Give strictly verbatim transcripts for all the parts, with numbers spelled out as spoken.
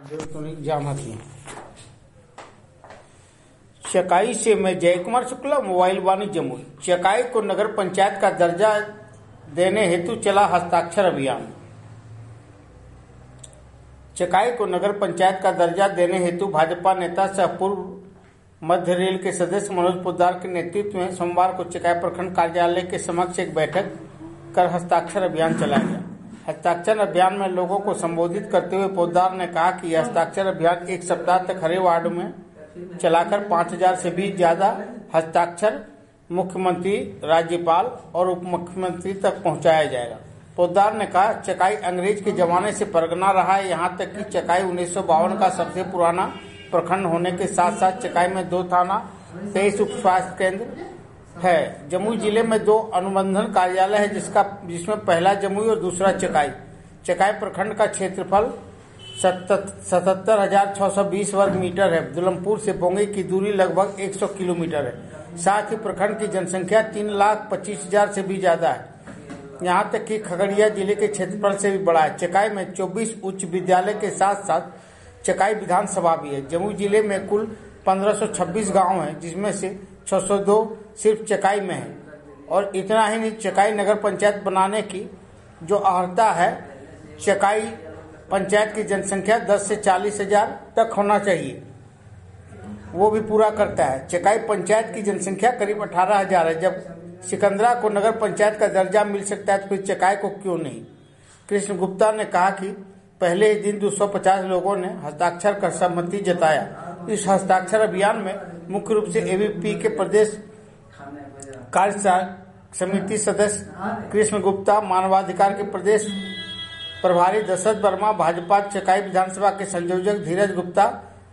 Electronic जाना थी। चकाई से मैं जय कुमार शुक्ला, मोबाइल वाणी जमुई। चकाई को नगर पंचायत का दर्जा देने हेतु चला हस्ताक्षर अभियान। चकाई को नगर पंचायत का दर्जा देने हेतु भाजपा नेता सह पूर्व मध्य रेल के सदस्य मनोज पोद्दार के नेतृत्व में सोमवार को चकाई प्रखंड कार्यालय के समक्ष एक बैठक कर हस्ताक्षर अभियान चलाया गया। हस्ताक्षर अभियान में लोगों को संबोधित करते हुए पोद्दार ने कहा कि यह हस्ताक्षर अभियान एक सप्ताह तक हर वार्ड में चलाकर पाँच हजार से भी ज्यादा हस्ताक्षर मुख्यमंत्री, राज्यपाल और उप मुख्यमंत्री तक पहुंचाया जाएगा। पोद्दार ने कहा, चकाई अंग्रेज के जमाने से परगना रहा है। यहाँ तक कि चकाई उन्नीस सौ बावन का सबसे पुराना प्रखंड होने के साथ साथ चकाई में दो थाना, तेईस उप स्वास्थ्य केंद्र है। जमुई जिले में दो अनुबंधन कार्यालय है, जिसका जिसमें पहला जमुई और दूसरा चकाई। चकाई प्रखंड का क्षेत्रफल सतहत्तर हजार छह सौ बीस वर्ग मीटर है। दुलमपुर से बोंगे की दूरी लगभग सौ किलोमीटर है। साथ ही प्रखंड की जनसंख्या तीन लाख पच्चीस हजार से भी ज्यादा है। यहाँ तक कि खगड़िया जिले के क्षेत्रफल से भी बड़ा है। चकाई में चौबीस उच्च विद्यालय के साथ साथ चकाई विधानसभा भी है। जमुई जिले में कुल पंद्रह सौ छब्बीस गाँव है, जिसमें से छह सौ दो सिर्फ चकाई में है। और इतना ही नहीं, चकाई नगर पंचायत बनाने की जो अहर्ता है, चकाई पंचायत की जनसंख्या दस से चालीस हजार तक होना चाहिए, वो भी पूरा करता है। चकाई पंचायत की जनसंख्या करीब अठारह हजार है। जब सिकंदरा को नगर पंचायत का दर्जा मिल सकता है तो फिर चकाई को क्यों नहीं। कृष्ण गुप्ता ने कहा कि पहले ही दिन दो सौ पचास लोगों ने हस्ताक्षर कर सहमति जताया। इस हस्ताक्षर अभियान में मुख्य रूप से एबीपी के प्रदेश कार्य समिति सदस्य कृष्ण गुप्ता, मानवाधिकार के प्रदेश प्रभारी दशरथ वर्मा, भाजपा चकाई विधानसभा के संयोजक धीरज गुप्ता,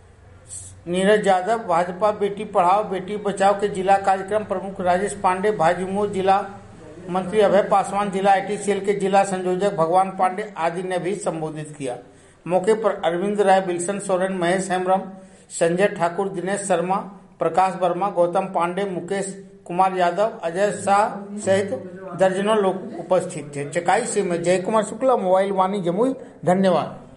नीरज यादव, भाजपा बेटी पढ़ाओ बेटी बचाओ के जिला कार्यक्रम प्रमुख राजेश पांडे, भाजयुमो जिला मंत्री अभय पासवान, जिला आईटी सेल के जिला संयोजक भगवान पांडे आदि ने भी संबोधित किया। मौके पर अरविंद राय, बिल्सन सोरेन, महेश हेम्ब्रम, संजय ठाकुर, दिनेश शर्मा, प्रकाश वर्मा, गौतम पांडे, मुकेश कुमार यादव, अजय शाह सहित दर्जनों लोग उपस्थित थे। चकाई से मैं जय कुमार शुक्ला, मोबाइल वाणी जमुई। धन्यवाद।